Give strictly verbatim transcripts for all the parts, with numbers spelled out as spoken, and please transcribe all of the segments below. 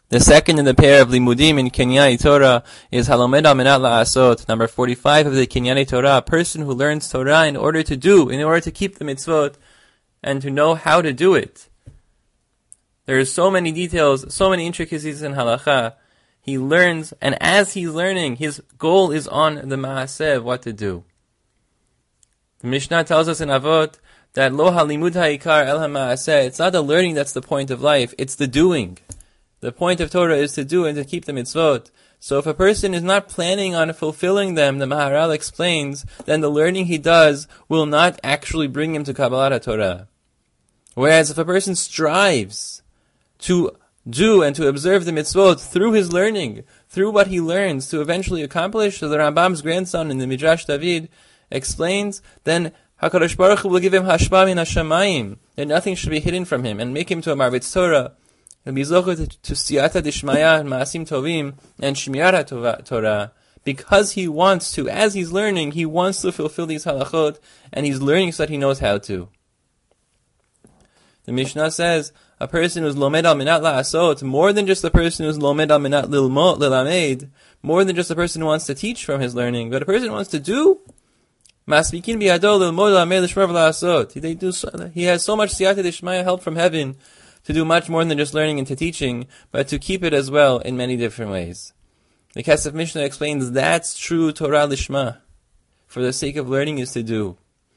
The second in the pair of limudim in Kinyai Torah is halomed al menat la'asot, number forty-five of the Kinyai Torah, a person who learns Torah in order to do, in order to keep the mitzvot, and to know how to do it. There are so many details, so many intricacies in halacha. He learns, and as he's learning, his goal is on the ma'aseh of what to do. The Mishnah tells us in Avot that lo halimud ha'ikar el ha'ma'aseh, it's not the learning that's the point of life, it's the doing. The point of Torah is to do and to keep the mitzvot. So if a person is not planning on fulfilling them, the Maharal explains, then the learning he does will not actually bring him to Kabbalat Torah. Whereas if a person strives to do and to observe the mitzvot through his learning, through what he learns to eventually accomplish, so the Rambam's grandson in the Midrash David explains, then HaKadosh Baruch Hu will give him hashpa min hashamayim, and nothing should be hidden from him, and make him to a Marbitz Torah. He'll be zocher to siyata dishmaya, ma'asim tovim, and shmirat Torah, because he wants to, as he's learning, he wants to fulfill these halachot, and he's learning so that he knows how to. The Mishnah says, a person who's lomed al minat la'asot, more than just a person who's lomed al minat lilmot lilamed, more than just a person who wants to teach from his learning, but a person who wants to do, masmikin biyado lilmot lilamed l'shmar v'la'asot. They do. He has so much siyata dishmaya, help from heaven, to do much more than just learning and to teaching, but to keep it as well in many different ways. The Kesef Mishnah explains that's true Torah Lishma. For the sake of learning is to do.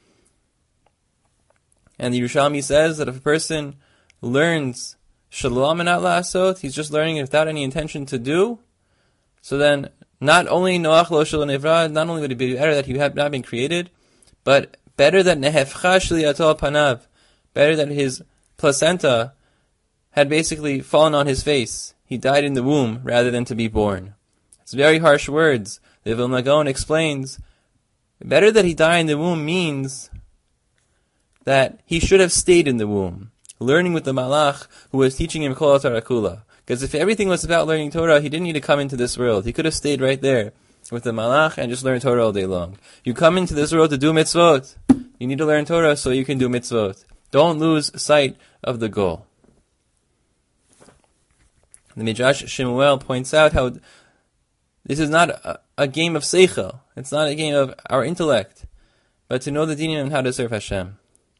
And the Yerushalmi says that if a person learns Shalom and La'asot, he's just learning without any intention to do, so then not only Noach Lo Shelo Nevra, not only would it be better that he had not been created, but better that Nehefcha Shliyato Panav, better that his placenta had basically fallen on his face. He died in the womb rather than to be born. It's very harsh words. The Vilna Gaon explains, better that he die in the womb means that he should have stayed in the womb, learning with the Malach who was teaching him Kol Torah Kula. Because if everything was about learning Torah, he didn't need to come into this world. He could have stayed right there with the Malach and just learn Torah all day long. You come into this world to do mitzvot. You need to learn Torah so you can do mitzvot. Don't lose sight of the goal. The Midrash Shemuel points out how this is not a, a game of seichel. It's not a game of our intellect, but to know the dinim and how to serve Hashem.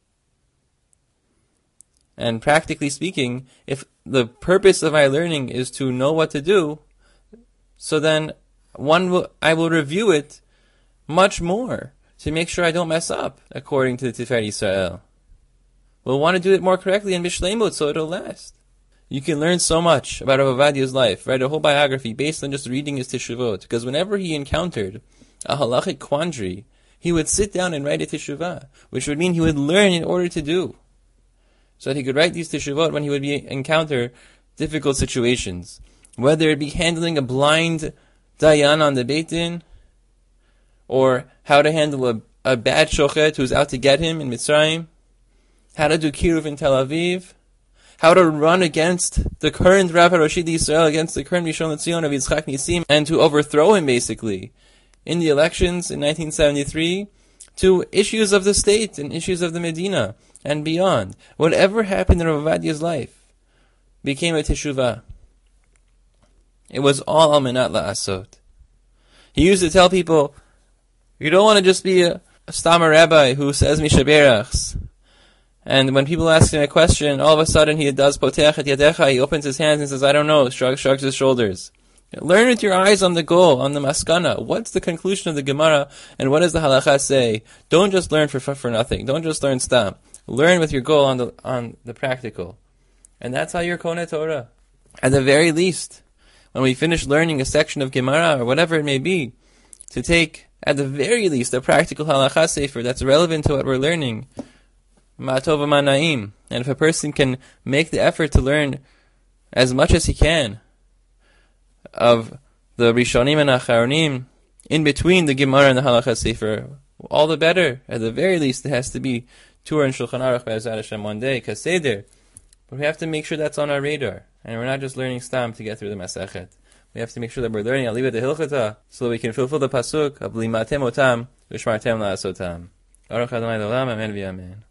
And practically speaking, if the purpose of my learning is to know what to do, so then one will, I will review it much more to make sure I don't mess up, according to the Tiferet Yisrael. We'll want to do it more correctly in Bishleimut so it'll last. You can learn so much about Rav Ovadia's life, write a whole biography based on just reading his teshuvot, because whenever he encountered a halachic quandary, he would sit down and write a teshuvah, which would mean he would learn in order to do, so that he could write these teshuvot when he would be, encounter difficult situations, whether it be handling a blind dayan on the Beit Din, or how to handle a, a bad shochet who's out to get him in Mitzrayim, how to do kiruv in Tel Aviv, how to run against the current Rav HaRashid Yisrael, against the current Rishon LeZion of Yitzchak Nisim, and to overthrow him basically in the elections in nineteen seventy-three, to issues of the state and issues of the Medina and beyond. Whatever happened in Rav Ovadia's life became a teshuvah. It was all al menat la'asot. He used to tell people, you don't want to just be a, a stammer rabbi who says mishaberachs. And when people ask him a question, all of a sudden he does poteach et yadecha, he opens his hands and says, I don't know, shrugs, shrugs his shoulders. Learn with your eyes on the goal, on the maskana. What's the conclusion of the Gemara, and what does the halacha say? Don't just learn for for nothing. Don't just learn stam. Learn with your goal on the on the practical. And that's how you're Konei Torah. At the very least, when we finish learning a section of Gemara, or whatever it may be, to take, at the very least, a practical halacha sefer that's relevant to what we're learning, Ma'atov Ma'naim. And if a person can make the effort to learn as much as he can of the Rishonim and Acharonim in between the Gemara and the Halacha Sefer, all the better. At the very least, it has to be Torah and Shulchan Aruch Be'ezrat Hashem one day, Kaseder. But we have to make sure that's on our radar, and we're not just learning stam to get through the Masechet. We have to make sure that we're learning Aliyah de Hilchata, so that we can fulfill the pasuk of Limatem Otam, V'shmartem La'asotam. Aruch Adonai L'olam, Amen v'Amen.